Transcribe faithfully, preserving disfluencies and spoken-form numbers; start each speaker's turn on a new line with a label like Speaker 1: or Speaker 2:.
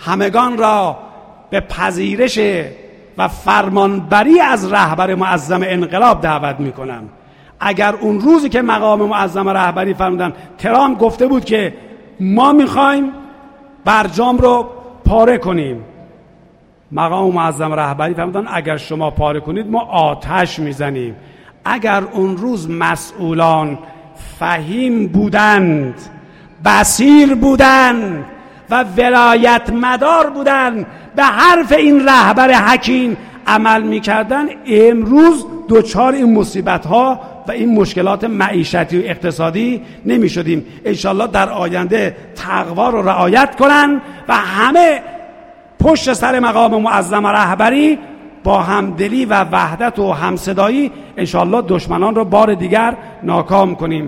Speaker 1: همگان را به پذیرش و فرمانبری از رهبر معظم انقلاب دعوت میکنم. اگر اون روزی که مقام معظم رهبری فرمودن ترامپ گفته بود که ما میخوایم برجام رو پاره کنیم، مقام معظم رهبری فرمودن اگر شما پاره کنید ما آتش میزنیم. اگر اون روز مسئولان فهیم بودند، بصیر بودند و ولایت مدار بودند، به حرف این رهبر حکیم عمل میکردن، امروز دوچار این مصیبت ها و این مشکلات معیشتی و اقتصادی نمیشدیم. انشالله در آینده تقوا رو رعایت کنن و همه پشت سر مقام معظم رهبری با همدلی و وحدت و همصدایی انشالله دشمنان رو بار دیگر ناکام کنیم.